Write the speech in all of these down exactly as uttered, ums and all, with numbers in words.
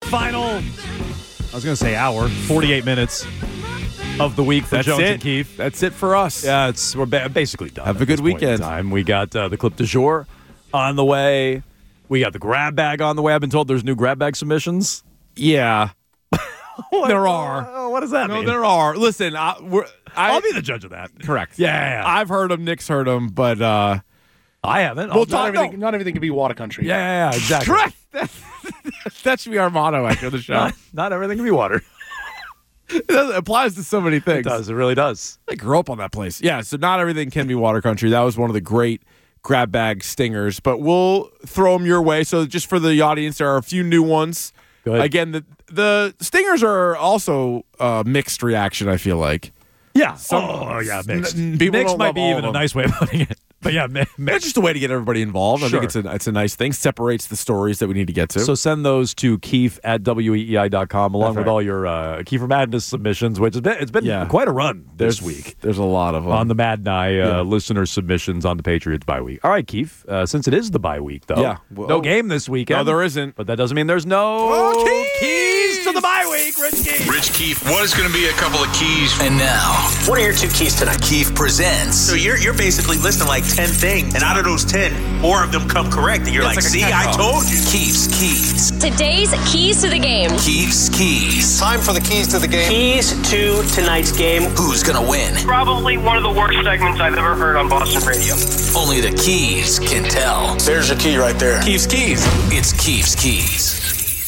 final, I was going to say hour, forty-eight minutes of the week for That's Jones it. and Keith. That's it for us. Yeah, it's we're ba- basically done. Have at a good this point in weekend. Time. We got uh, the clip du jour on the way. We got the grab bag on the way. I've been told there's new grab bag submissions. Yeah. There are. Uh, what does that No, mean? there are. Listen, I, we're, I, I'll be the judge of that. correct. Yeah, yeah, yeah. I've heard them. Nick's heard them, but uh, I haven't. We'll I'll- talk- Not everything, not everything can be water country. Yeah, yeah, yeah, exactly. correct. That should be our motto after the show. Not, not everything can be water. It does- it applies to so many things. It does. It really does. I grew up on that place. Yeah, so not everything can be water country. That was one of the great grab bag stingers, but we'll throw them your way. So just for the audience, there are a few new ones. Good. Again, the the stingers are also uh, mixed reaction, I feel like. Yeah. Some- oh, yeah, mixed. n- people mixed don't might love be all even of a them. nice way of putting it. But yeah, mi- It's mixed. just a way to get everybody involved. I Sure. think it's a, it's a nice thing. Separates the stories that we need to get to. So send those to Keith at W E E I dot com along That's with right. all your uh, Kiefer Madness submissions, which has been, it's been Yeah. quite a run there's this week There's a lot of them. on the Mad Nye uh, Yeah. listener submissions on the Patriots bye week. All right, Keith, uh, since it is the bye week, though, Yeah. Well- no game this weekend. No, there isn't. But that doesn't mean there's no Oh, keys! keys to the bye week, Rich Keith. Rich Keefe, what is going to be a couple of keys? And now, What are your two keys tonight? Keith presents So you're you're basically listing like ten things, and out of those ten, four of them come correct, and you're like, like a see, cat I call. told you. Keith's Keys. Today's keys to the game. Keith's Keys. Time for the keys to the game. Keys to tonight's game. Who's gonna win? Probably one of the worst segments I've ever heard on Boston radio. Only the Keys can tell. There's your key right there. Keith's keys. It's Keith's Keys.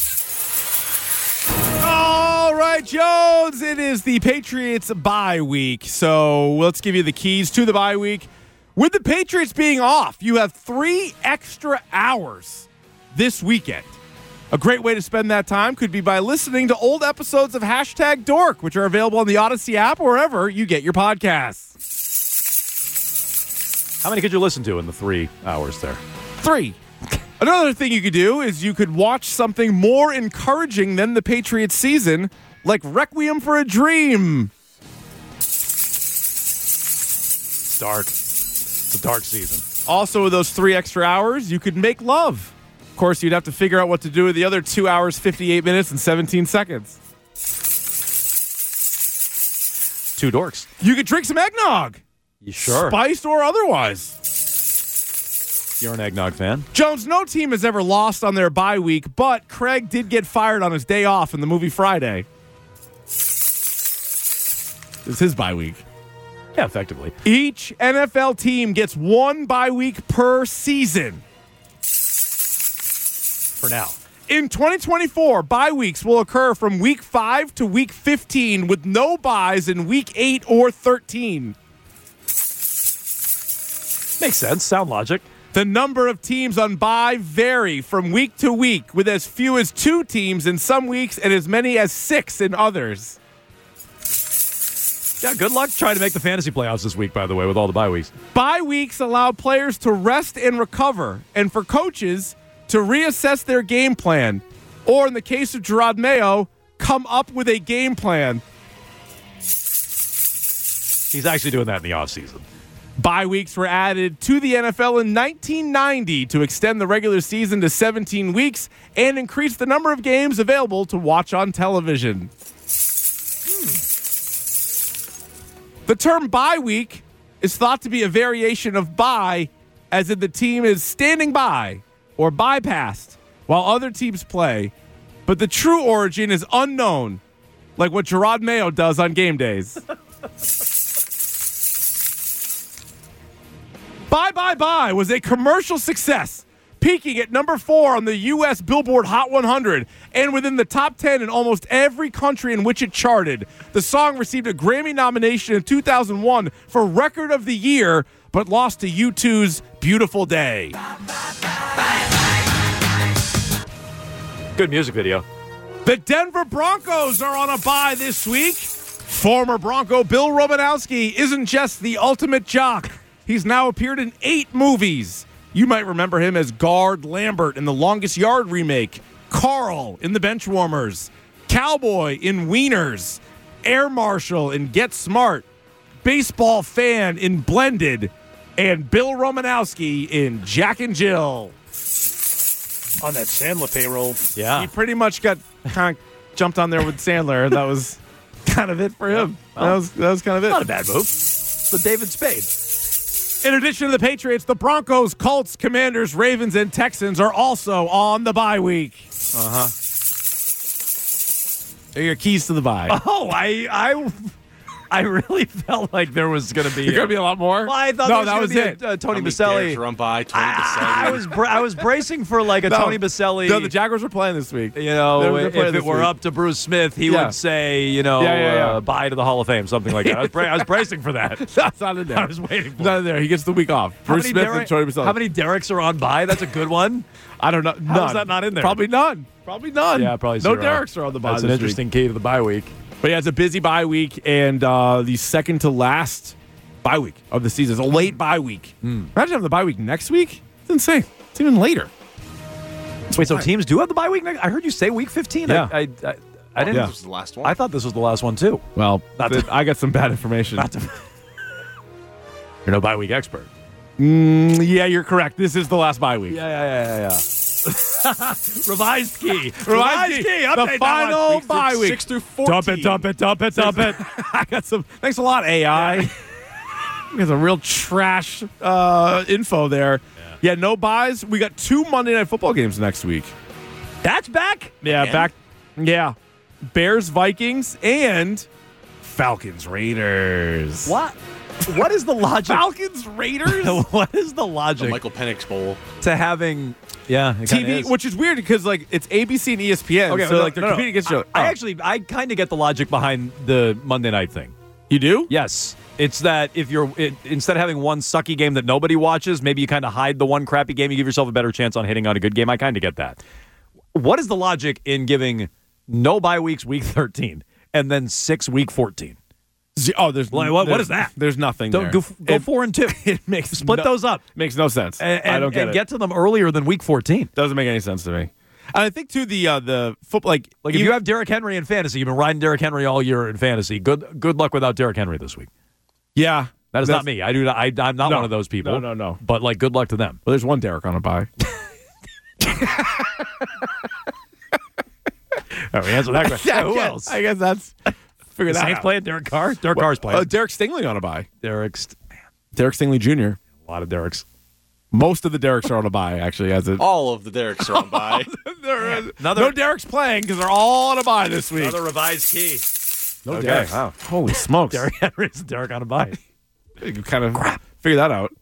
All right, Jones, it is the Patriots bye week. So let's give you the keys to the bye week. With the Patriots being off, you have three extra hours this weekend. A great way to spend that time could be by listening to old episodes of Hashtag Dork, which are available on the Odyssey app or wherever you get your podcasts. How many could you listen to in the three hours there? Three. Another thing you could do is you could watch something more encouraging than the Patriots season, like Requiem for a Dream. It's dark. It's a dark season. Also, with those three extra hours, you could make love. Of course, you'd have to figure out what to do with the other two hours, fifty-eight minutes, and seventeen seconds. Two dorks. You could drink some eggnog, You sure? spiced or otherwise. You're an eggnog fan. Jones, no team has ever lost on their bye week, but Craig did get fired on his day off in the movie Friday. It's his bye week. Yeah, effectively. Each N F L team gets one bye week per season. For now. In twenty twenty-four, bye weeks will occur from week five to week fifteen with no byes in week eight or thirteen. Makes sense. Sound logic. The number of teams on bye vary from week to week, with as few as two teams in some weeks and as many as six in others. Yeah, good luck trying to make the fantasy playoffs this week, by the way, with all the bye weeks. Bye weeks allow players to rest and recover, and for coaches to reassess their game plan, or in the case of Gerard Mayo, come up with a game plan. He's actually doing that in the offseason. Bye weeks were added to the N F L in nineteen ninety to extend the regular season to seventeen weeks and increase the number of games available to watch on television. Hmm. The term bye week is thought to be a variation of bye, as in the team is standing by or bypassed while other teams play, but the true origin is unknown, like what Gerard Mayo does on game days. Bye Bye Bye was a commercial success, peaking at number four on the U S Billboard Hot one hundred and within the top ten in almost every country in which it charted. The song received a Grammy nomination in two thousand one for Record of the Year, but lost to U two's Beautiful Day. Good music video. The Denver Broncos are on a bye this week. Former Bronco Bill Romanowski isn't just the ultimate jock. He's now appeared in eight movies. You might remember him as Guard Lambert in the Longest Yard remake, Carl in The Benchwarmers, Cowboy in Wieners, Air Marshal in Get Smart, Baseball Fan in Blended, and Bill Romanowski in Jack and Jill. on that Sandler payroll. Yeah. He pretty much got kind of jumped on there with Sandler. That was kind of it for him. Well, that was that was kind of it. Not a bad move. The David Spade. In addition to the Patriots, the Broncos, Colts, Commanders, Ravens, and Texans are also on the bye week. Uh huh. They're your keys to the bye. Oh, I I I really felt like there was going to be There's going to be a lot more. Well, I thought no, there that was was gonna it. be a, uh, Tony How many Baselli. Dereks run by Tony I, I Baselli? was bra- I was bracing for like a No. Tony Baselli. No, the Jaguars were playing this week. You know, They're- they're if playing it this were week. up to Bruce Smith, he Yeah. would say, you know, Yeah, yeah, yeah. Uh, bye to the Hall of Fame, something like that. I was, bra- I was bracing for that. That's not in there. I was waiting for Not it. in there. He gets the week off. How Bruce many Smith Derek- and Tony Baselli. How many Dereks are on bye? That's a good one. I don't know. How None. is that not in there? Probably none. Probably none. Yeah, probably no zero. Dereks are on the bye. That's an this interesting week. key to the bye week. But yeah, it's a busy bye week and uh, the second to last bye week of the season. It's a late bye week. Hmm. Imagine having the bye week next week. It's insane. It's even later. Wait, so teams do have the bye week next? I heard you say week fifteen. Yeah. I, I, I, I didn't. Yeah. This was the last one. I thought this was the last one too. Well, Not th- to- I got some bad information. Not to- You're no bye week expert. Mm, yeah, you're correct. This is the last bye week. Yeah, yeah, yeah, yeah. Revised key. Revised key. Update The that final one. bye week. six through fourteen. Dump it, dump it, dump it, dump it. I got some. Thanks a lot, A I. We got some real trash uh, info there. Yeah. no buys. We got two Monday Night Football games next week. That's back? Yeah, Again? back. Yeah, Bears, Vikings, and Falcons, Raiders. What? What is the logic? Falcons, Raiders. What is the The logic Michael Penix Bowl. to having? Yeah, it T kinda V, is. which is weird because like it's A B C and E S P N. Okay, so no, like they're no, no. competing against each other. I Oh. actually, I kind of get the logic behind the Monday night thing. You do? Yes, it's that if you're it, instead of having one sucky game that nobody watches, maybe you kind of hide the one crappy game. You give yourself a better chance on hitting on a good game. I kind of get that. What is the logic in giving no bye weeks week thirteen and then six week fourteen? Z- Oh, there's Like, what- what there's- is that? There's nothing Don't there. go, f- go It- four and two. It makes Split no- those up Makes no sense. and, I don't get and it. get to them earlier than week fourteen. Doesn't make any sense to me. And I think too the uh, the football like Like if you have Derrick Henry in fantasy, you've been riding Derrick Henry all year in fantasy. Good good luck without Derrick Henry this week. yeah That is that's- not me. I do. Not, I, I'm not No. one of those people. No, no, no. But like, good luck to them. Well, there's one Derek on a bye. All right, answer that question. Yeah, Who I guess- else? I guess that's figure The that Saints out. playing Derek Carr. Derek Carr's playing. Uh, Derek Stingley on a bye. Derek's Derek Stingley Junior a lot of Derek's. Most of the Dereks are on a bye, actually. As it, All of the Dereks are on by. There is- Another- no Derek's playing because they're all on a bye this week. Another revised key. no Okay, Derek's. wow. Holy smokes! Derek Henry's Derek on a bye. You can kind of figure that out.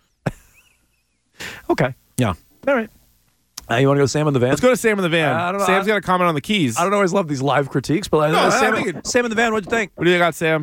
Okay. Yeah. All right. Uh, you want to go Sam in the van? Let's go to Sam in the van. Uh, I don't know. Sam's I- got a comment on the keys. I don't always love these live critiques, but No, uh, I Sam, think it- Sam in the van, what'd you think? What do you got, Sam?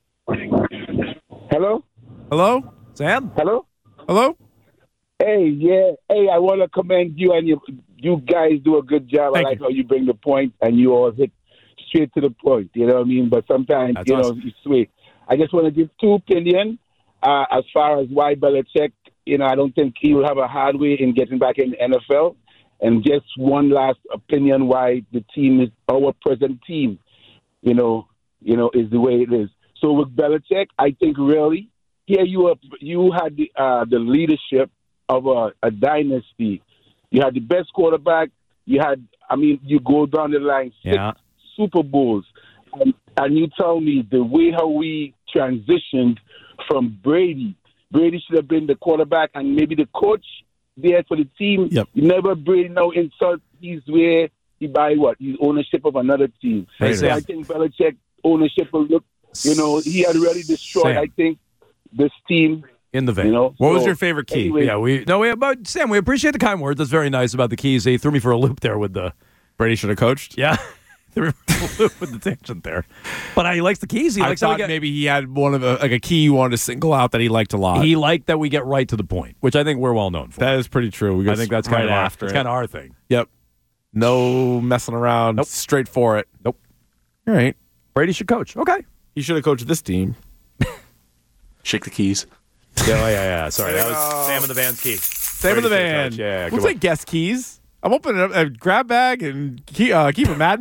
Hello? Hello? Sam? Hello? Hello? Hey, yeah. Hey, I want to commend you, and you you guys do a good job. Thank I like you. how you bring the point, and you all hit straight to the point. You know what I mean? But sometimes, That's you know, awesome. you sweet. I just want to give two opinions uh, as far as why Belichick, you know, I don't think he will have a hard way in getting back in the N F L. And just one last opinion why the team is, our present team, you know, you know, is the way it is. So with Belichick, I think really, here you are, you had the uh, the leadership of a, a dynasty. You had the best quarterback. You had, I mean, you go down the line, six Yeah. Super Bowls. And, and you tell me the way how we transitioned from Brady, Brady should have been the quarterback and maybe the coach there for the team. Yep. You never Brady now insult his way. He buy what? His ownership of another team. Hey, so Sam. I think Belichick ownership will look, you know, he had already destroyed, Sam. I think, this team, In the van. you know. What was So, your favorite key? anyway, Yeah, we no, we but Sam, we appreciate the kind words. That's very nice about the keys. He threw me for a loop there with the Brady should have coached. yeah, threw me for a loop with the tangent there. But he likes the keys. He I likes how we thought get, maybe he had one of the, like a key he wanted to single out that he liked a lot. he liked that we get right to the point, which I think we're well known for. that is pretty true. We I go think that's right kind of our, after that's it. kind of our thing. Yep. No messing around. Nope. Straight for it. Nope. All right. Brady should coach. Okay. He should have coached this team. Shake the keys. Yeah, oh, yeah, yeah. Sorry, that was Sam in the van's key. Sam in the van. Yeah, We'll come take guest keys. I'm opening up a grab bag and key, uh, keep a madness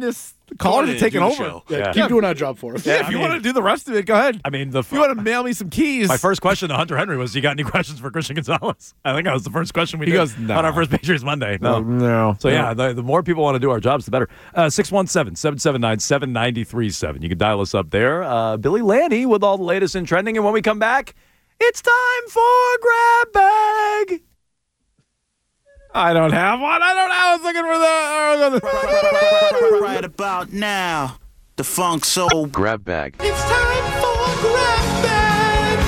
Callers are taking Do the over. show. Yeah, Yeah. keep doing that job for us. Yeah, Yeah, if I you mean- want to do the rest of it, go ahead. I mean, the If you want to mail me some keys. my first question to Hunter Henry was, "You got any questions for Christian Gonzalez?" I think that was the first question we He did goes, "No." on our first Patriots Monday. No, no. So yeah, the, the more people want to do our jobs, the better. Uh, six one seven, seven seven nine, seven nine three seven. You can dial us up there. Uh, Billy Lanny with all the latest in trending. And when we come back, it's time for Grab Bag. I don't have one. I don't know. I was looking for the. Right about now, the funk soul Grab bag. It's time for Grab Bag.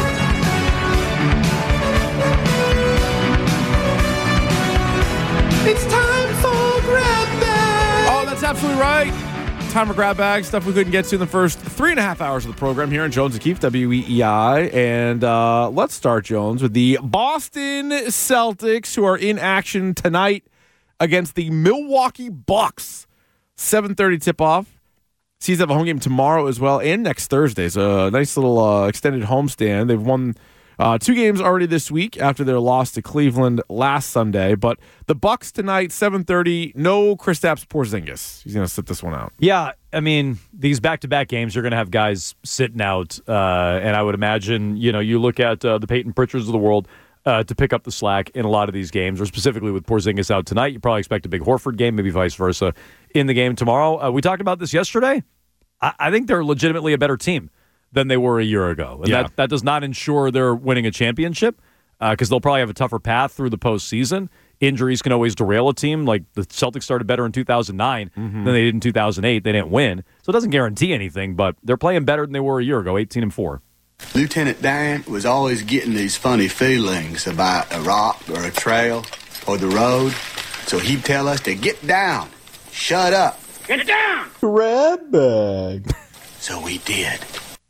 It's time for Grab Bag. Oh, that's absolutely right. Time for Grab Bag. Stuff we couldn't get to in the first three and a half hours of the program here in Jones and Keefe, W E E I. And uh, let's start, Jones, with the Boston Celtics, who are in action tonight against the Milwaukee Bucks. seven thirty tip-off. Seas have a home game tomorrow as well, and next Thursday. So a nice little uh, extended homestand. They've won uh, two games already this week after their loss to Cleveland last Sunday. But the Bucks tonight, seven thirty. No Kristaps Porzingis. He's going to sit this one out. Yeah, I mean, these back-to-back games, you're going to have guys sitting out. Uh, and I would imagine, you know, you look at uh, the Peyton Pritchards of the world uh, to pick up the slack in a lot of these games, or specifically with Porzingis out tonight. You probably expect a big Horford game, maybe vice versa, in the game tomorrow. Uh, we talked about this yesterday. I, I think they're legitimately a better team than they were a year ago. And Yeah. that, that does not ensure they're winning a championship because uh, they'll probably have a tougher path through the postseason. Injuries can always derail a team. Like the Celtics started better in two thousand nine Mm-hmm. than they did in two thousand eight. They didn't win. So it doesn't guarantee anything, but they're playing better than they were a year ago, eighteen and four. Lieutenant Dan was always getting these funny feelings about a rock or a trail or the road. So he'd tell us to get down, shut up. Get down! Grab bag. So we did.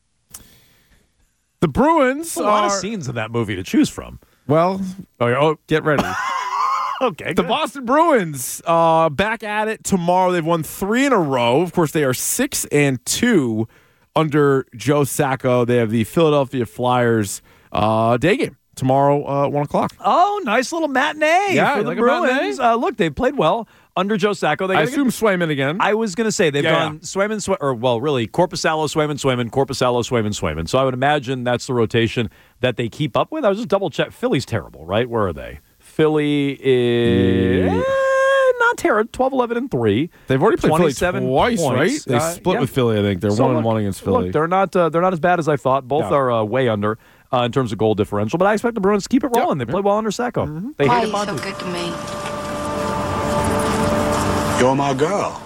The Bruins A lot are... of scenes in that movie to choose from. Well, Oh, yeah, oh get ready. okay. The good. Boston Bruins uh, back at it tomorrow. They've won three in a row. Of course, they are six and two under Joe Sacco. They have the Philadelphia Flyers uh, day game tomorrow, uh, one o'clock. Oh, nice little matinee Yeah, for you the like a matinee? Bruins. Uh, look, they played well under Joe Sacco. They I gotta get- assume Swayman again. I was going to say they've Yeah, gone yeah. Swayman, Sw- or well, really Corpusalo, Swayman, Swayman, Corpusalo, Swayman, Swayman. So I would imagine that's the rotation that they keep up with. I was just double check. Philly's terrible, right? Where are they? Philly is eh, not terrible. twelve, eleven, and three. They've already played Philly twenty-seven twice, points. right? They Uh, split yeah. with Philly, I think. They're So one look- and one against Philly. Look, they're not uh, they're not as bad as I thought. Both Yeah. are uh, way under uh, in terms of goal differential. But I expect the Bruins to keep it rolling. They play well under Sacco. Mm-hmm. They Why hate are it. you so good to me? You're my girl.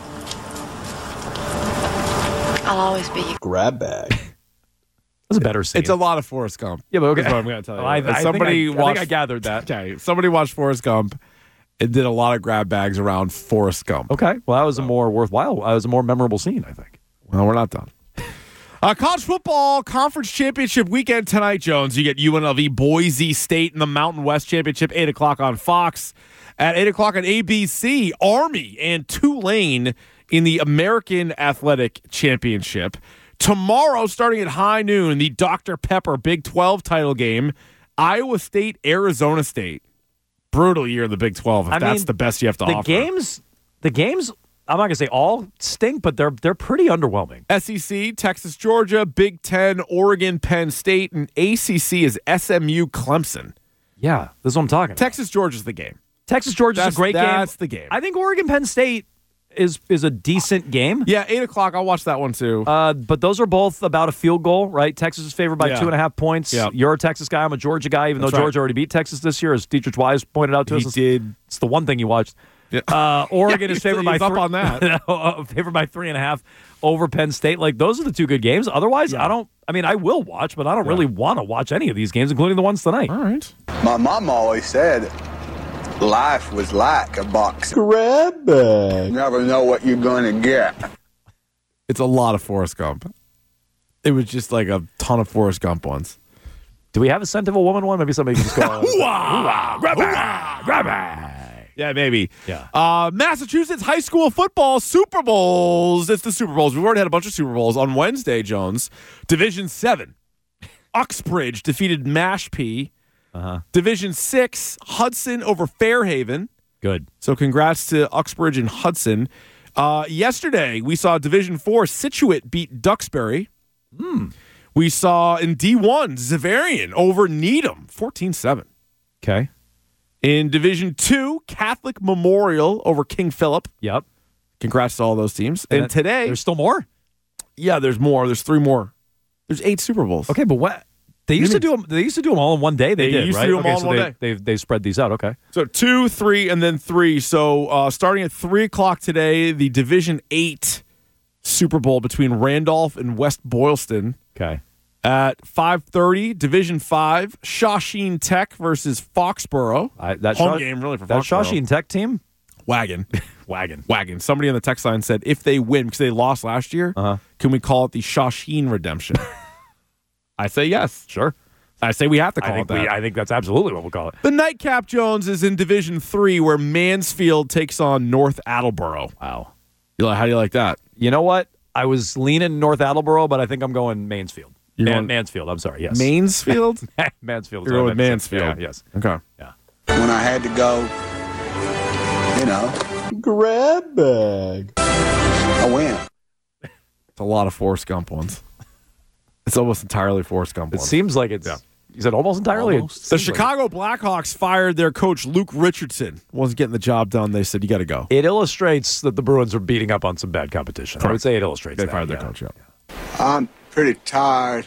I'll always be your Grab bag. That's a better scene. It's a lot of Forrest Gump. yeah, but okay. That's what I'm going to tell you. Well, I, I, If think somebody I, I watched, think I gathered that. Okay, somebody watched Forrest Gump and did a lot of grab bags around Forrest Gump. Okay, well, that was a more worthwhile. That was a more memorable scene, I think. Well, we're not done. Uh, college football conference championship weekend tonight, Jones. You get U N L V Boise State in the Mountain West Championship, eight o'clock on Fox. At eight o'clock on A B C, Army and Tulane in the American Athletic Championship. Tomorrow, starting at high noon, the Doctor Pepper Big twelve title game, Iowa State, Arizona State. Brutal year in the Big twelve, if I that's mean, the best you have to the offer. games, the games. I'm not gonna say all stink, but they're they're pretty underwhelming. S E C, Texas, Georgia, Big Ten, Oregon, Penn State, and A C C is S M U, Clemson. Yeah, this is what I'm talking about. Texas, Georgia's the game. Texas Georgia's That's- a great game. that's the game. I think Oregon Penn State is is a decent game. Yeah, eight o'clock. I'll watch that one too. Uh, but those are both about a field goal, right? Texas is favored by Yeah. two and a half points. Yeah. You're a Texas guy. I'm a Georgia guy, even That's though right. Georgia already beat Texas this year, as Dietrich Wise pointed out to He us. did. It's the one thing you watched. Yeah. Uh, Oregon Yeah, is favored he's- by he's up three, on that. uh, favored by three and a half over Penn State. Like those are the two good games. Otherwise, I don't. I mean, I will watch, but I don't really want to watch any of these games, including the ones tonight. All right. My mom always said life was like a box. Grab bag. You never know what you're going to get. It's a lot of Forrest Gump. It was just like a ton of Forrest Gump ones. Do we have a scent of a woman one? Maybe somebody can just go. Ooh-ah, grab it, grab it. Yeah, maybe. Yeah. Uh, Massachusetts high school football Super Bowls. It's the Super Bowls. We've already had a bunch of Super Bowls. On Wednesday, Jones, Division seven. Uxbridge defeated Mashpee. Uh-huh. Division six, Hudson over Fairhaven. Good. So congrats to Uxbridge and Hudson. Uh, yesterday, we saw Division Four Scituate beat Duxbury. Hmm. We saw in D one Xaverian over Needham, fourteen seven. Okay. In Division Two, Catholic Memorial over King Philip. Yep. Congrats to all those teams. And, And today, there's still more? Yeah, there's more. There's three more. There's eight Super Bowls. Okay, but what? They used to do them. They used to do them all in one day. They, They did, used to right? do 'em okay, all in so one they, day. They they spread these out. Okay. So two, three, and then three. So uh, starting at three o'clock today, the Division Eight Super Bowl between Randolph and West Boylston. Okay. At five thirty, Division Five, Shawsheen Tech versus Foxborough. I, that home Shaw- game really for that Foxborough. Shawsheen Tech team. Wagon, Wagon. wagon. Somebody on the text line said if they win because they lost last year, Uh-huh. can we call it the Shawsheen Redemption? I say yes. Sure. I say we have to I call think it that. we. I think that's absolutely what we'll call it. The Nightcap Jones is in Division Three, where Mansfield takes on North Attleboro. Wow. You like, how do you like that? You know what? I was leaning North Attleboro, but I think I'm going Mansfield. You're Man, going- Mansfield. I'm sorry. Yes. Mansfield? Mansfield. is You're what going I meant to say. Mansfield. Yeah, yes. Okay. Yeah. When I had to go, you know, Grab bag. I win. It's a lot of Forrest Gump ones. It's almost entirely Forrest Gump It ones. seems like it's. You said almost entirely. Almost. The Seems like Chicago Blackhawks fired their coach, Luke Richardson. Wasn't getting the job done. They said, you got to go. it illustrates that the Bruins are beating up on some bad competition. I would say it illustrates They that. fired their yeah. coach, yeah. I'm pretty tired.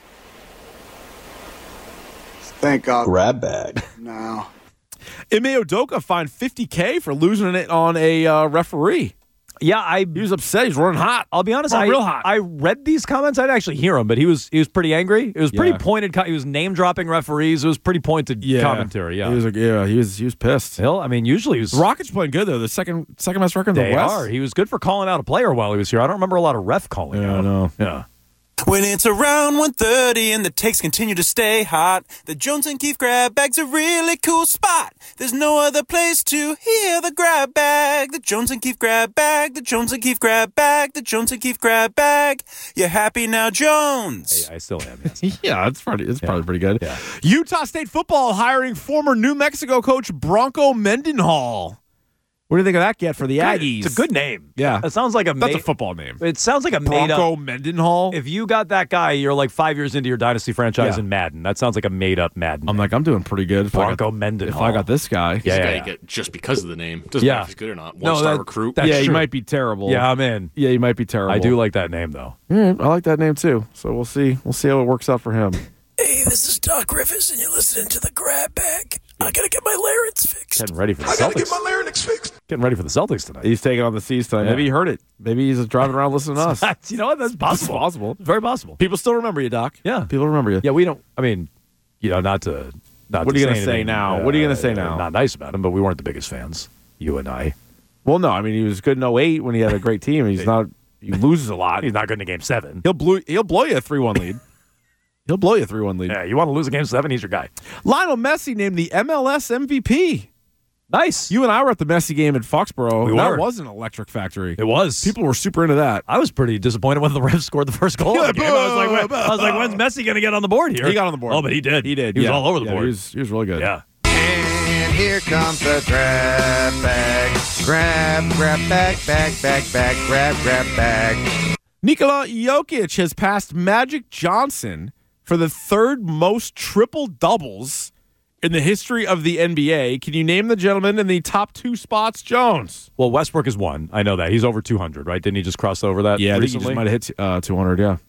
Think I'll Grab bag. now. Ime Udoka fined fifty K for losing it on a uh, referee. Yeah, I. He was upset. He's running hot. I'll be honest. Running I, real hot. I read these comments. I didn't actually hear him, but he was he was pretty angry. It was pretty Yeah. pointed. co- He was name dropping referees. It was pretty pointed commentary. Yeah. He was, like, yeah, he was, he was pissed. Hill, I mean, usually he was. The Rockets playing good, though. The second second best record in They the West. are. He was good for calling out a player while he was here. I don't remember a lot of ref calling Yeah, out. I know. Yeah. When it's around one thirty and the takes continue to stay hot, the Jones and Keefe grab bag's a really cool spot. There's no other place to hear the grab bag. The Jones and Keefe grab bag, the Jones and Keefe grab bag, the Jones and Keefe grab bag. You happy now, Jones? I, I still am. Yes. Yeah, it's probably it's probably pretty good. Yeah. Utah State football hiring former New Mexico coach Bronco Mendenhall. What do you think of that get for the Aggies? It's a good name. Yeah. It sounds like a That's made, a football name. It sounds like a made Bronco up. Mendenhall. If you got that guy, you're like five years into your dynasty franchise Yeah. in Madden. That sounds like a made up Madden. I'm like, I'm doing pretty good. If I Bronco got, Mendenhall. If I got this guy. Yeah, This yeah, guy yeah. you get just because of the name. Doesn't Yeah. matter if he's good or not. No, One star that- recruit. that's yeah, he true. might be terrible. Yeah, I'm in. Yeah, he might be terrible. I do like that name though. Yeah, I like that name too. So we'll see. We'll see how it works out for him. Hey, this is Doc Rivers, and you're listening to the grab bag. I gotta get my larynx fixed. Getting ready for the Celtics. larynx fixed. Getting ready for the Celtics tonight. He's taking on the Seas tonight. Yeah. Maybe he heard it. Maybe he's driving around listening to us. That's- you know what? That's possible. It's possible. It's very possible. People still remember you, Doc. Yeah. People remember you. Yeah, we don't. I mean, you know, not to. Not What to are you gonna say say anything, now? What are you gonna uh, say now? Not nice about him, but we weren't the biggest fans. You and I. Well, no. I mean, he was good in oh eight when he had a great team. He's not. He loses a lot. He's not good in a game seven. He'll blow. He'll blow you a three one lead. He'll blow you a three one lead. Yeah, you want to lose a game seven? He's your guy. Lionel Messi named the M L S M V P. Nice. You and I were at the Messi game at Foxborough. We that were. was an electric factory. It was. People were super into that. I was pretty disappointed when the Revs scored the first goal. Yeah, of the game. I was like, when, I was like, when's Messi going to get on the board here? He got on the board. Oh, but he did. He did. He was Yeah. all over the Yeah, board. He was, he was really good. Yeah. And here comes the grab bag. Grab, grab bag, bag, bag, bag, grab, grab bag. Nikola Jokic has passed Magic Johnson for the third most triple doubles in the history of the N B A. Can you name the gentleman in the top two spots, Jones? Well, Westbrook is one. I know that. He's over two hundred, right? Didn't he just cross over that Yeah, I think he recently? just might have hit uh, two hundred, yeah.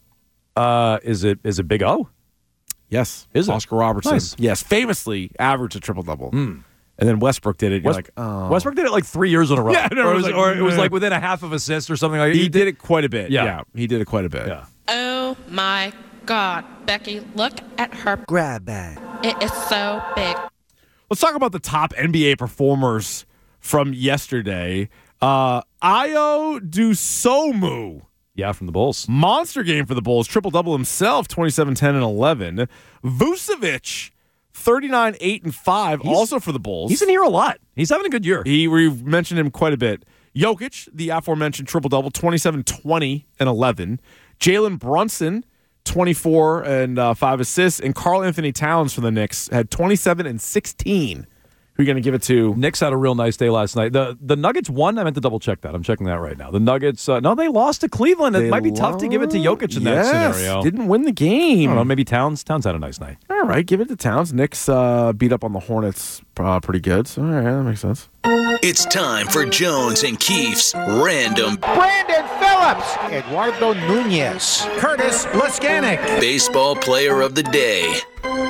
Uh, is it is it Big O? Yes. Is it? Oscar Robertson. Nice. Yes, famously averaged a triple-double. And then Westbrook did it. You're West- like, oh. Westbrook did it like three years in a row. Yeah, no, or, it it was was, like, or it was meh. like within a half of assist or something like that. He did it quite a bit. Yeah. Yeah, he did it quite a bit. Yeah. Oh my God, Becky, look at her Grab bag. It is so big. Let's talk about the top N B A performers from yesterday. Uh, Ayo Dosunmu. Yeah, from the Bulls. Monster game for the Bulls. Triple-double himself, twenty-seven, ten, and eleven. Vucevic, thirty-nine, eight, and five, He's- also for the Bulls. He's in here a lot. He's having a good year. He, we've mentioned him quite a bit. Jokic, the aforementioned triple-double, twenty-seven, twenty, and eleven. Jalen Brunson, twenty-four and uh, five assists. And Karl Anthony Towns for the Knicks had twenty-seven and sixteen. Who are you going to give it to? Knicks had a real nice day last night. The the Nuggets won. I meant to double check that. I'm checking that right now. The Nuggets, uh, no, they lost to Cleveland. It They might be tough to give it to Jokic in yes, that scenario. Didn't win the I game. don't know, maybe Towns. Towns had a nice night. All right, give it to Towns. Knicks uh, beat up on the Hornets uh, pretty good. So, all right, that makes sense. It's time for Jones and Keefe's Random Brandon Phillips, Eduardo Nunez, Curtis Laskanik. Baseball Player of the Day.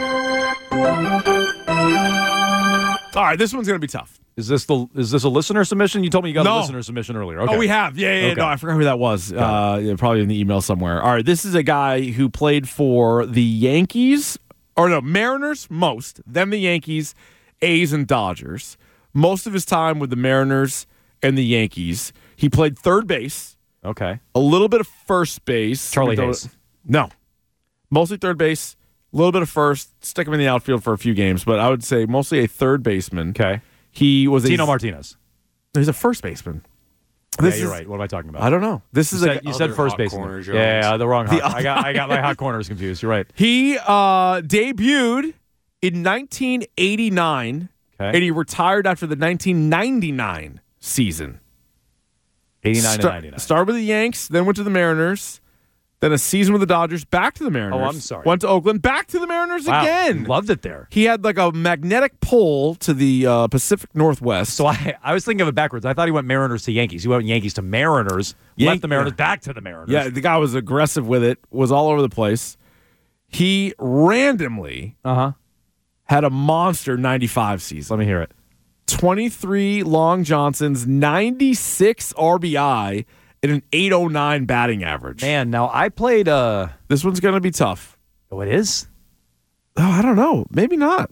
All right, this one's going to be tough. Is this the is this a listener submission? You told me you got No. a listener submission earlier. Okay. Oh, we have. Yeah, yeah, yeah. Okay. No, I forgot who that was. Uh, yeah, probably in the email somewhere. All right, this is a guy who played for the Yankees, or no, Mariners most, then the Yankees, A's, and Dodgers. Most of his time with the Mariners and the Yankees. He played third base. Okay. A little bit of first base. Charlie We Hayes. don't- No. Mostly third base, a little bit of first. Stick him in the outfield for a few games, but I would say mostly a third baseman. Okay. He was a Tino Martinez. He's a first baseman. Yeah, This you're is- right. What am I talking about? I don't know. This You is said, a you said Other first hot baseman. corners, Yeah, yeah, Jones. yeah, the wrong. The Hot, I got I got my hot corners confused. You're right. He uh, debuted in nineteen eighty-nine, Okay. and he retired after the nineteen ninety-nine season. eighty-nine Star- and ninety-nine. Started with the Yanks, then went to the Mariners, then a season with the Dodgers, back to the Mariners. Oh, I'm sorry. Went to Oakland, back to the Mariners Wow. again. Loved it there. He had like a magnetic pull to the uh, Pacific Northwest. So I I was thinking of it backwards. I thought he went Mariners to Yankees. He went Yankees to Mariners. Yan- left the Mariners yeah. back to the Mariners. Yeah, the guy was aggressive with it, was all over the place. He randomly Uh huh. had a monster ninety-five season. Let me hear it. twenty-three Long Johnsons, ninety-six R B I, and an eight oh nine batting average. Man, now I played. Uh, This one's going to be tough. oh, it is. Oh, I don't know. Maybe not.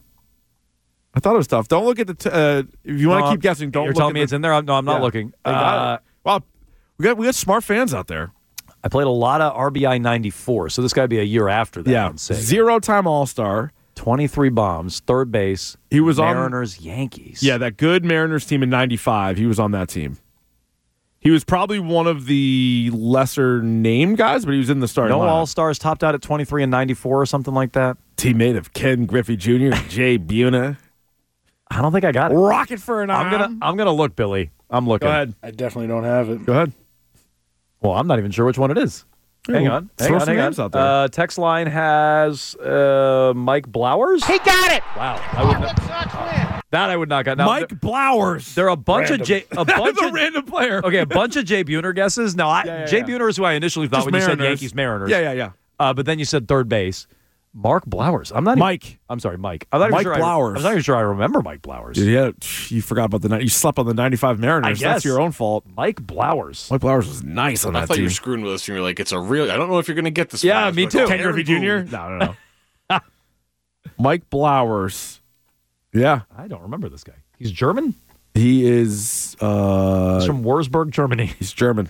I thought it was tough. Don't look at the. T- uh, if you want to No, keep guessing, don't You're look telling at me the- it's in there. I'm, no, I'm not Yeah. looking. They got Uh, it. Well, we got we got smart fans out there. I played a lot of R B I ninety-four, so this got to be a year after that. Yeah, I'd say. zero time All Star. twenty-three bombs, third base. He was on- Mariners, Yankees. Yeah, that good Mariners team in ninety-five. He was on that team. He was probably one of the lesser named guys, but he was in the starting No lineup. All Stars topped out at twenty-three and ninety-four or something like that. Teammate of Ken Griffey Junior and Jay Buna. I don't think I got it. Rocket for an I'm gonna I'm gonna look, Billy. I'm looking. Go ahead. I definitely don't have it. Go ahead. Well, I'm not even sure which one it is. Yeah, Hang well, on. throw Hang on, some hang names on. out there. Uh, text line has uh, Mike Blowers. He got it. Wow. I would not, that I would not got. Now, Mike there, Blowers. there are a bunch Random. of J a That bunch is a of random player. okay, a bunch of Jay Buhner guesses. Now, I, Yeah, yeah, Jay yeah. Buhner is who I initially thought Just when you said Mariners. Yankees Mariners. Yeah, yeah, yeah. Uh, but then you said third base. Mark Blowers. I'm not Mike. Even, I'm sorry, Mike. I'm not Mike even sure Blowers. I, I'm not even sure I remember Mike Blowers. Yeah, you forgot about the night. You slept on the ninety-five Mariners. I That's guess. your own fault. Mike Blowers. Mike Blowers was nice on I that thought you team. were screwing with us, and you're like, it's a real. I don't know if you're going to get this. Yeah, fast. me Like, too. oh, Ken Harry Griffey Junior? Boone. No, no, no. Mike Blowers. Yeah, I don't remember this guy. He's German. he is. Uh, He's from Wurzburg, Germany. he's German.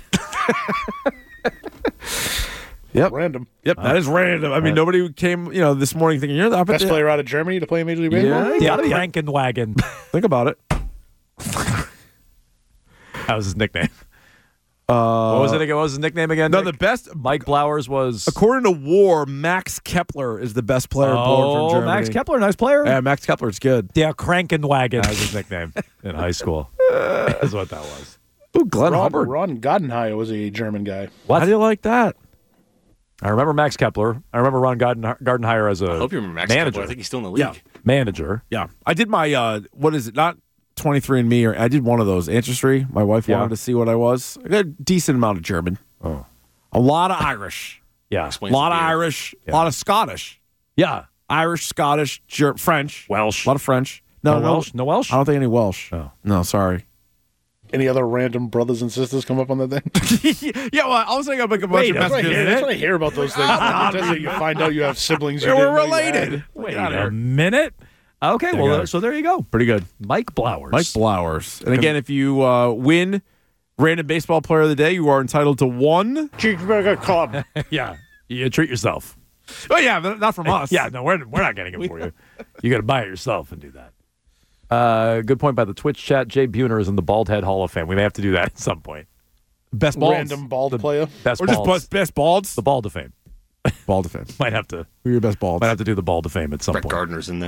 Yep. Random. Yep, that is random. I mean, nobody came, you know, this morning thinking you're the up at Best the- player out of Germany to play in Major League Baseball? Yeah, Yeah, gotta be. Krankenwagen. Think about it. That was his nickname. Uh, What was it again? What was his nickname again? No, Nick? the best. Mike Blowers was. According to War, Max Kepler is the best player born from Oh, Germany. Max Kepler, nice player. Yeah, Max Kepler's good. Der Krankenwagen. That was his nickname in high school. That's what that was. Ooh, Glenn Ron, Hubbard. Ron Goddenhire was a German guy. What? How do you like that? I remember Max Kepler. I remember Ron Garden, Gardenhire as a I hope you remember Max manager. Kepler. I think he's still in the league. Yeah. Manager. Yeah, I did my uh, what is it? Not twenty-three and Me, or I did one of those Ancestry. My wife Yeah. wanted to see what I was. I got a decent amount of German. Oh. A lot of Irish. Yeah. A Explains lot the of beer. Irish. A Yeah. lot of Scottish. Yeah. Irish, Scottish, Ger- French. Welsh. A lot of French. No, No no, Welsh? No Welsh? I don't think any Welsh. Oh. No, sorry. Any other random brothers and sisters come up on that thing? yeah, well, I was thinking I'd make a bunch Wait, of That's what, I messages. hear, that's what I hear about those things. Sometimes you find out you have siblings. You We're didn't know you related. had. Wait Get outta a here. minute. Okay, There well, you go. uh, so there you go. Pretty good. Mike Blowers. Mike Blowers. And again, if you uh, win Random Baseball Player of the Day, you are entitled to one. Cheeseburger Club. yeah. You treat yourself. Oh, yeah, but not from us. Yeah, no, we're, we're not getting it for you. You got to buy it yourself and do that. Uh, good point by the Twitch chat. Jay Buhner is in the Bald Head Hall of Fame. We may have to do that at some point. Best balls. Random bald The player. Best Or just balds. best, best balds. The Bald of Fame. Bald defense. Might have to Who are your best balds? might have to do the Bald of Fame at some Brett point. Gardner's in there.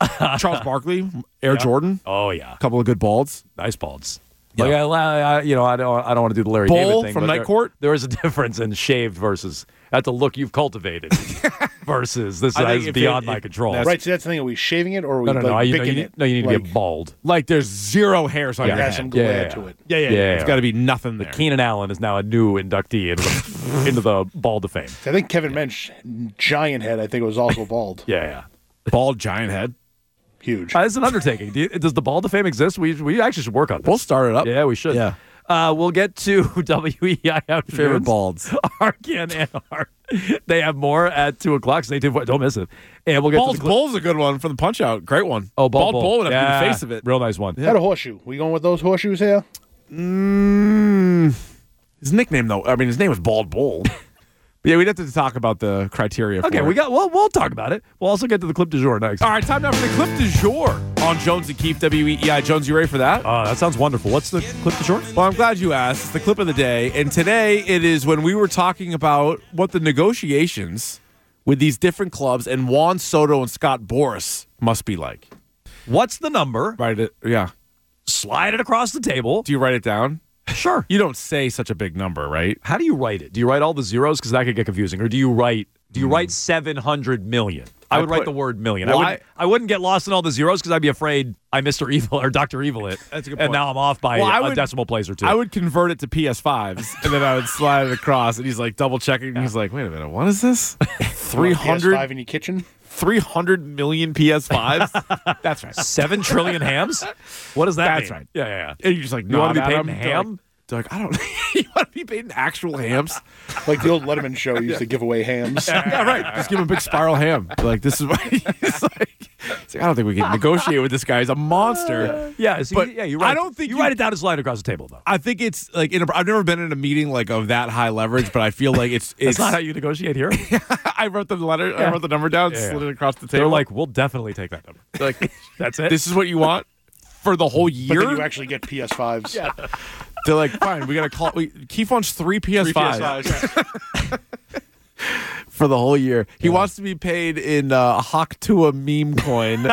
Charles Barkley, Air Yeah. Jordan. Oh yeah, A couple of good balds. nice balds. Yeah. Like I, I, you know, I don't, I don't want to do the Larry Bowl David thing from but Night there, Court? There is a difference in shaved versus that's a look you've cultivated versus this I think is if beyond it- my if control. Right, so that's the thing. Are we shaving it or are we no, no, no. like you, know, you picking need, it? no, you need to like, be bald. Like there's zero hairs on Yeah. your has head. some Yeah, glare yeah, to yeah. it. Yeah, yeah, Yeah, yeah. It's yeah. got to be nothing there. Keenan Allen is now a new inductee into the, into the Bald of Fame. I think Kevin Mensch, giant head, I think it was also bald. Yeah, yeah. Bald giant head. Huge. Uh, it's an undertaking. Do you, does the Bald of Fame exist? We we actually should work on this. We'll start it up. Yeah, we should. Yeah. Uh, we'll get to W E I afternoons. Favorite balds. Arkin and Art. They have more at two o'clock. Stay tuned. Don't miss it. And we'll get Bald's to the clip. Bull's a good one for the Punch Out. Great one. Oh, Bald, Bald Bull would have yeah. to be the face of it. Real nice one. Had a horseshoe. We going with those horseshoes here? Mm, his nickname, though, I mean, his name was Bald Bull. But yeah, we'd have to talk about the criteria for Okay, it. we got. Well, we'll talk about it. We'll also get to the clip du jour next. All right, time now for the clip du jour on Jones and Keefe, W E E I. Jones, you ready for that? Uh, that sounds wonderful. What's the clip du jour? Well, I'm glad you asked. It's the clip of the day. And today it is when we were talking about what the negotiations with these different clubs and Juan Soto and Scott Boras must be like. What's the number? Write it. Yeah. Slide it across the table. Do you write it down? Sure. You don't say such a big number, right? How do you write it? Do you write all the zeros? Because that could get confusing. Or do you write do you write seven hundred million? I, I would write put- the word million. Well, I, wouldn't, I, wouldn't get lost in all the zeros because I'd be afraid I Mister Evil or Doctor Evil it. That's a good And point. now I'm off by Well, I a would- decimal place or two. I would convert it to P S fives, and then I would slide it across, and he's like double checking. And he's like, wait a minute, what is this? three P S five hundred in your kitchen? three hundred million P S fives? That's right. Seven trillion hams? What does that That's mean? right. Yeah, yeah, yeah. And you're just like, You want to be paid in They're ham? Like, they're like, I don't you want to be paid in actual hams? Like the old Letterman show used to give away hams. Yeah, right. Just give him a big spiral ham. Like, this is what he's like. He's like, I don't think we can negotiate with this guy. He's a monster. Yeah, so But you, yeah, you write, I don't think you, you- write it down and slide it across the table though. I think it's like, in a, I've never been in a meeting like of that high leverage, but I feel like it's, That's it's not how you negotiate here. I wrote the letter, Yeah. I wrote the number down, Yeah, yeah. slid it across the They're table. like, we'll definitely take that number. like, That's it. this is what you want for the whole But year? then you actually get P S fives. Yeah. They're like, fine, we got to call. We, Keefe wants three P S fives for the whole year. He wants to be paid in uh, Haktua meme coin.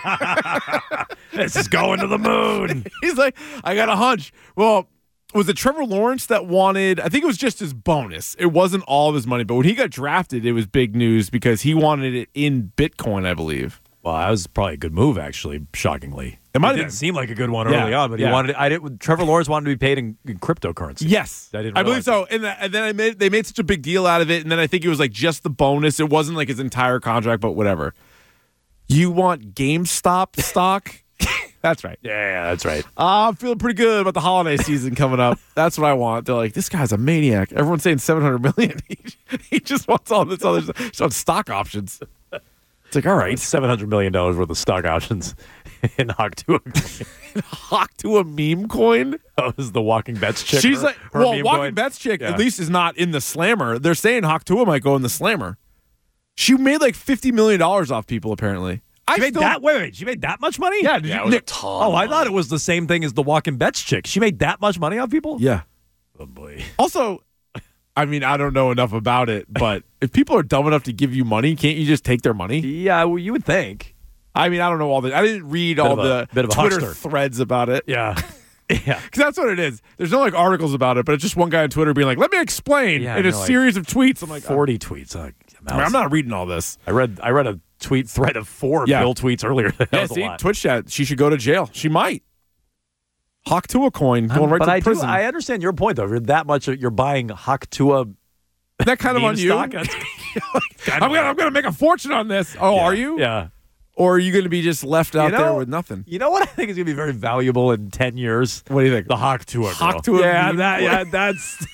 This is going to the moon. He's like, I got a hunch. Well, was it Trevor Lawrence that wanted, I think it was just his bonus. It wasn't all of his money, but when he got drafted, it was big news because he wanted it in Bitcoin, I believe. Well, that was probably a good move, actually. Shockingly, It might have didn't been. seem like a good one Yeah, early on, but he yeah. wanted. I didn't. Trevor Lawrence wanted to be paid in, in cryptocurrency. Yes, I didn't I believe realize so. And, th- and then I made they made such a big deal out of it, and then I think it was like just the bonus. It wasn't like his entire contract, but whatever. You want GameStop stock? That's right. Yeah, yeah, that's right. Uh, I'm feeling pretty good about the holiday season coming up. That's what I want. They're like, this guy's a maniac. Everyone's saying seven hundred million. He, he just wants all this other stuff. He just wants stock options. It's like, all right, seven hundred million dollars worth of stock options in Haktua. Haktua meme coin. That was the Walking Bets chick. She's her- like, her well, meme Walking coin. Bets chick Yeah. at least is not in the slammer. They're saying Haktua might go in the slammer. She made like fifty million dollars off people, apparently. She I made still- that. Wait, wait. She made that much money? Yeah, did Yeah, you- it was a Nick- ton. Oh, I of thought money. it was the same thing as the Walking Bets chick. She made that much money off people? Yeah. Oh boy. Also, I mean, I don't know enough about it, but if people are dumb enough to give you money, can't you just take their money? Yeah, well, you would think. I mean, I don't know all the. I didn't read all of a- the bit of a Twitter huckster. threads about it. Yeah. Yeah. Because that's what it is. There's no like articles about it, but it's just one guy on Twitter being like, "Let me explain." Yeah, in a you're like, series of tweets, I'm like, Forty tweets. Uh, I mean, I'm not reading all this. I read. I read a tweet thread of four Yeah. Bill tweets earlier. That Yeah, was a see, lot. Twitch chat. She should go to jail. She might. Haktua coin going right but to I prison. do. I understand your point, though. If you're that much. You're buying Haktua. that kind of meme on you. stock, that's- I'm gonna, I'm gonna make a fortune on this. Oh, Yeah. are you? Yeah. Or are you gonna be just left out You know- there with nothing? You know what I think is going to be very valuable in ten years? What do you think? The Haktua girl. Haktua Yeah, meme that, coin. yeah, that's.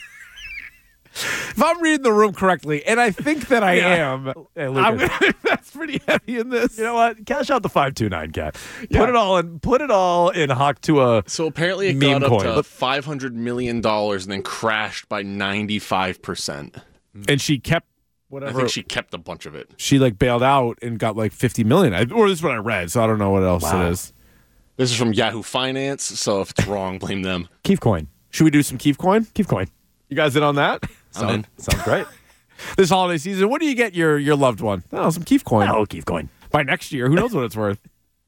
If I'm reading the room correctly, and I think that I Yeah. am, Hey, I'm Lucas. gonna invest pretty heavy in this. You know what? Cash out the five two nine cat. Yeah. Put it all in. Put it all in Haktua. So apparently it Meme got up coin. to five hundred million dollars and then crashed by ninety-five percent. And she kept I whatever. think she kept a bunch of it. she like bailed out and got like fifty million. I, or this is what I read, so I don't know what else Wow. it is. This is from Yahoo Finance, so if it's wrong, blame them. Keef coin. Should we do some Keef coin? Keef coin. You guys in on that? I'm in. Sounds great. This holiday season, what do you get your your loved one? Oh, some Keef coin. Oh, Keef coin. By next year, who knows what it's worth?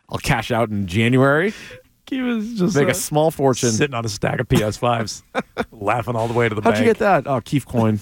I'll cash out in January. He was just Make uh, a small fortune. sitting on a stack of P S fives, laughing all the way to the How'd bank. you get that? Oh, Keith coin.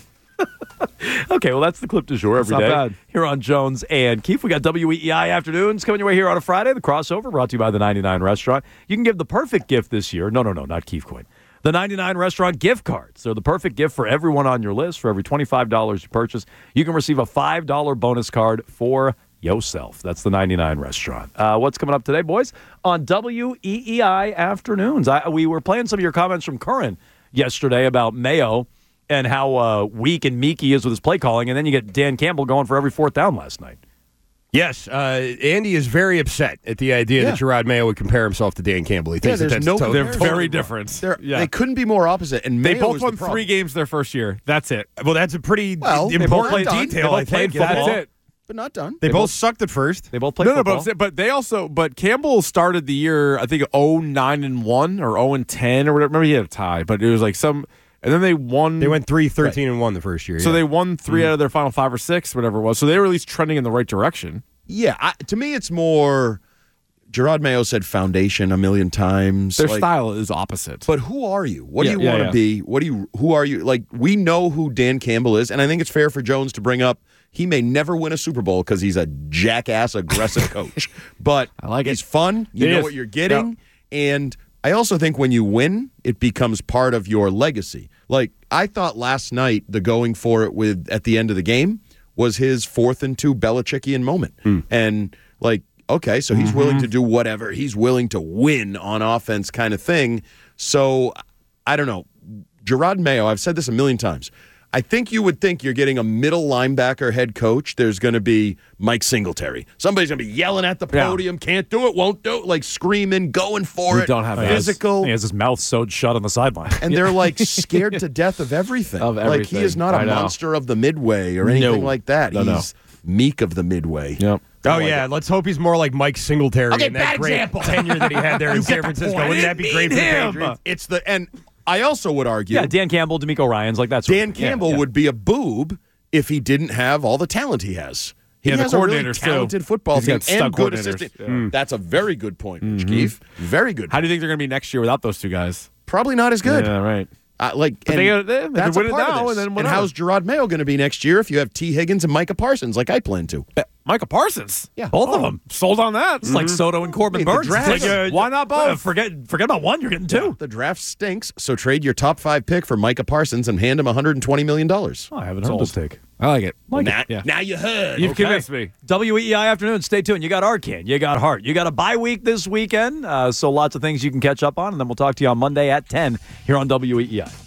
Okay, well, that's the clip du jour That's every not day bad. here on Jones and Keefe. We got W E E I Afternoons coming your way here on a Friday. The crossover brought to you by the ninety-nine Restaurant. You can give the perfect gift this year. No, no, no, not Keith Coin. The ninety-nine Restaurant gift cards. They're the perfect gift for everyone on your list. For every twenty-five dollars you purchase, you can receive a five dollars bonus card for yourself. That's the ninety-nine Restaurant. Uh, what's coming up today, boys? On W E E I Afternoons. I, we were playing some of your comments from Curran yesterday about Mayo and how uh, weak and meek he is with his play calling, and then you get Dan Campbell going for every fourth down last night. Yes, uh, Andy is very upset at the idea Yeah. that Gerard Mayo would compare himself to Dan Campbell. He thinks Yeah, that there's that's no- to- They're Totally very wrong. different. They're, Yeah. They couldn't be more opposite. And They Mayo both is won the problem. three games their first year. That's it. Well, that's a pretty Well, they important both played- detail, they both I played think. football. That's it. But not done. They, They both, both- sucked at first. They both played No, no, football. but, I'm saying- but they also, but Campbell started the year, I think, oh nine and one or oh and ten or whatever. Remember, he had a tie, but it was like some, and then they won. They went three, thirteen, and one the first year. So yeah. they won three Mm-hmm. out of their final five or six, whatever it was. So they were at least trending in the right direction. Yeah, I, to me, it's more. Gerard Mayo said foundation a million times. Their like, style is opposite. But who are you? What Yeah, do you yeah, want to yeah. be? What do you? Who are you? Like we know who Dan Campbell is, and I think it's fair for Jones to bring up. He may never win a Super Bowl because he's a jackass, aggressive coach. But I like it. he's fun. You It know is. what you're getting, and I also think when you win, it becomes part of your legacy. Like I thought last night, the going for it with at the end of the game was his fourth and two Belichickian moment, and like. Okay, so he's willing to do whatever. He's willing to win on offense kind of thing. So, I don't know. Gerard Mayo, I've said this a million times. I think you would think you're getting a middle linebacker head coach. There's going to be Mike Singletary. Somebody's going to be yelling at the Yeah. podium, can't do it, won't do it, like screaming, going for We it. don't have that. physical. He has his mouth sewed shut on the sideline. And they're like scared to death of everything. Of Like he everything. is not a I know. monster of the midway or anything No. like that. No, no. He's meek of the midway. Yep. Oh, yeah. Let's hope he's more like Mike Singletary Okay, in that bad great example. tenure that he had there in You San get the Francisco. point. Wouldn't that be great for the him. Patriots? It's the and I also would argue Yeah, Dan Campbell, D'Amico Ryans, like that's Dan Campbell would be a boob if he didn't have all the talent he has. He Yeah, the has a really coordinators, too. talented football He's team got stud and good coordinators. assistant. Yeah. Mm. That's a very good point, Rich Keefe. Very good. How do you think they're going to be next year without those two guys? Probably not as good. Yeah, right. Uh, like, But and they gotta- they- they that's could a win it part of now this. and then And whatever. how's Gerard Mayo going to be next year if you have T. Higgins and Micah Parsons like I plan to? Micah Parsons. Yeah. both of Oh, them. sold on that. It's like Soto and Corbin Hey, the Burns. It's draft- like, uh, Why not both? uh, forget forget about one. You're getting two. The draft stinks, so trade your top five pick for Micah Parsons and hand him one hundred twenty million dollars. Oh, I haven't heard this take. I like it. Like now, it. Yeah. now you heard. You've Okay. convinced me. W E E I Afternoon. Stay tuned. You got Arcan. You got Hart. You got a bye week this weekend. Uh, so lots of things you can catch up on. And then we'll talk to you on Monday at ten here on W E E I.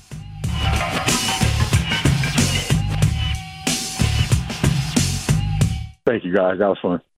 Thank you, guys. That was fun.